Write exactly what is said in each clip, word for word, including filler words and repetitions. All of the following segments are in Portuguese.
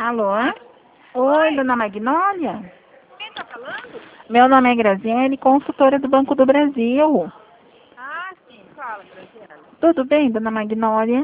Alô? Oi, dona Magnólia? Quem tá falando? Meu nome é Graziele, consultora do Banco do Brasil. Ah, sim. Fala, Graziela. Tudo bem, dona Magnólia?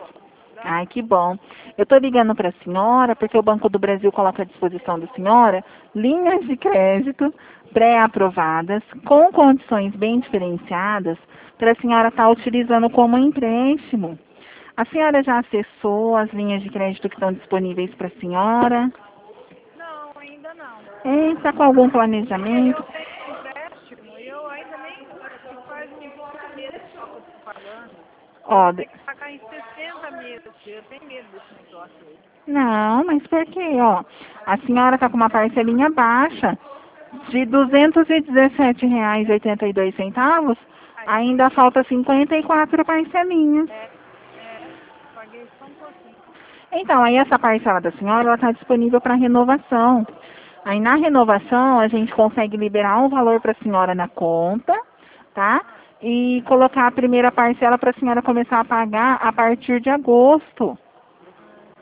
Ai, que bom. Eu estou ligando para a senhora porque o Banco do Brasil coloca à disposição da senhora linhas de crédito pré-aprovadas com condições bem diferenciadas para a senhora estar utilizando como empréstimo. A senhora já acessou as linhas de crédito que estão disponíveis para a senhora? Não, ainda não. Está com algum Porque eu planejamento? tenho um empréstimo e eu ainda nem... Acho que faz uns oito meses só que eu tô pagando. E eu Ó, vou ter que pagar em sessenta meses. Eu tenho medo desse negócio aí. não, mas por quê? Ó, a senhora está com uma parcelinha baixa de duzentos e dezessete reais e oitenta e dois centavos, Aí, ainda falta cinquenta e quatro parcelinhas. é, é, paguei só um pouquinho. Então, aí essa parcela da senhora está disponível para renovação. Aí na renovação a gente consegue liberar um valor para a senhora na conta, tá? Ah, E colocar a primeira parcela para a senhora começar a pagar a partir de agosto. ah.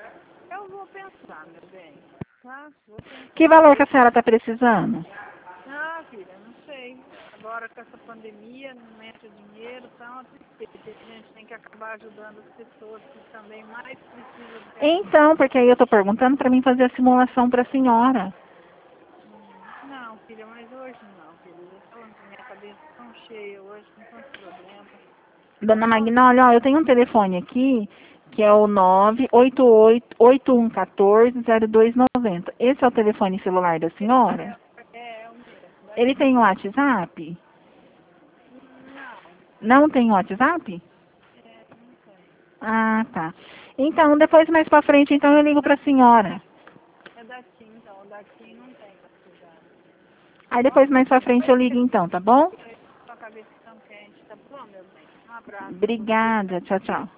Eu vou pensar, meu bem. Tá? Vou Que pensar. valor que a senhora está precisando? Ah, filha, não sei. Agora com essa pandemia, não entra dinheiro, tá uma tristeza. A gente tem que acabar ajudando as pessoas que também mais precisam do que a gente. Então, porque aí eu estou perguntando para mim fazer a simulação para a senhora. Hum, Não, filha, mas hoje não, filha. Eu tô falando que minha cabeça tá tão cheia hoje, com tantos problemas. Dona Nossa, Magnólia, ó, eu tenho um telefone aqui, que é o nove oito oito, oito um um quatro, zero dois nove zero. Esse é o telefone celular da senhora? é, é o mesmo, Ele daqui. tem o WhatsApp? Hum, Não, Não tem o WhatsApp? é, não tem. Ah, tá. Então, depois mais pra frente, então eu ligo pra senhora. É daqui, então. Daqui não tem WhatsApp. Tá Aí bom? depois mais pra frente eu ligo então, tá bom? Sua cabeça tão quente, tá bom, meu bem? Um abraço pra você. Obrigada. Tchau, tchau.